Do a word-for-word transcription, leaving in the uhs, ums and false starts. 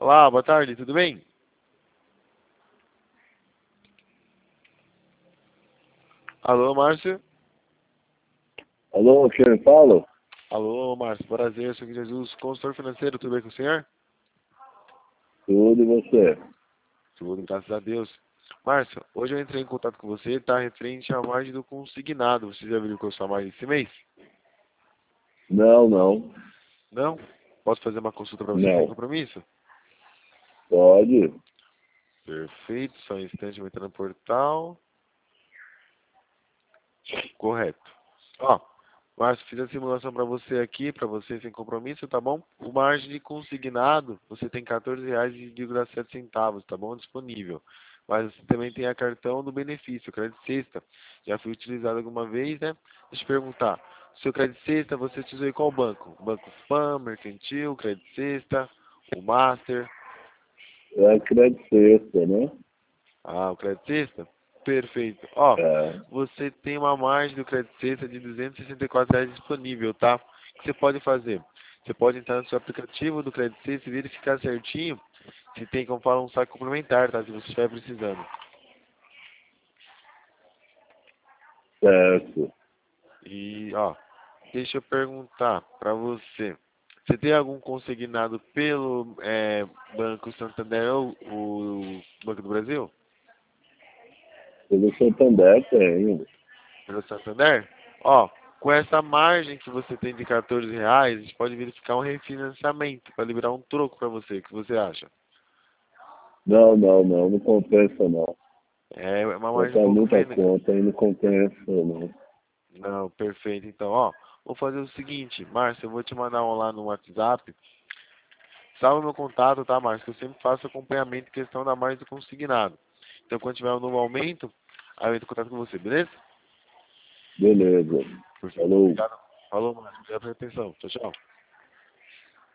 Olá, boa tarde, tudo bem? Alô, Márcio? Alô, quem fala? Alô, Márcio, prazer, sou Jesus, consultor financeiro, tudo bem com o senhor? Tudo e você? Tudo, graças a Deus. Márcio, hoje eu entrei em contato com você, tá referente à margem do consignado. Você já verificou sua margem esse mês? Não, não, Não? Posso fazer uma consulta para você sem não. compromisso? Pode? Perfeito, só um instante, vou entrar no portal. Correto. Ó, Márcio, fiz a simulação para você aqui, para você sem compromisso, tá bom? O margem de consignado, você tem quatorze reais e sete centavos, tá bom? Disponível. Mas você também tem a cartão do benefício, crédito sexta. Já foi utilizado alguma vez, né? Deixa eu perguntar. Seu crédito sexta, você utilizou em qual banco? Banco Pan, Mercantil, crédito sexta, o Master. É crédito sexta, né? Ah, o crédito sexta? Perfeito. Ó, É, você tem uma margem do crédito sexta de duzentos e sessenta e quatro reais disponível, tá? O que você pode fazer? Você pode entrar no seu aplicativo do crédito sexta e verificar certinho se tem, como fala, um saque complementar, tá? Se você estiver precisando. certo. E, ó, deixa eu perguntar pra você. Você tem algum consignado pelo é, Banco Santander ou o Banco do Brasil? Pelo Santander tem. Pelo Santander? Ó, com essa margem que você tem de quatorze reais, a gente pode verificar um refinanciamento para liberar um troco para você. O que você acha? Não, não, não, não compensa não. É uma Já margem um tá pouco muita menor. conta aí, não compensa não. Não, perfeito. Então, ó, vou fazer o seguinte, Márcio, eu vou te mandar um lá no WhatsApp. Salve meu contato, tá, Márcio? Que eu sempre faço acompanhamento em questão da margem do consignado. Então, quando tiver um novo aumento, aí eu entro em contato com você, beleza? Beleza. Perfeito. Falou. Obrigado. Falou, Márcio. Obrigado pela atenção. Tchau, tchau.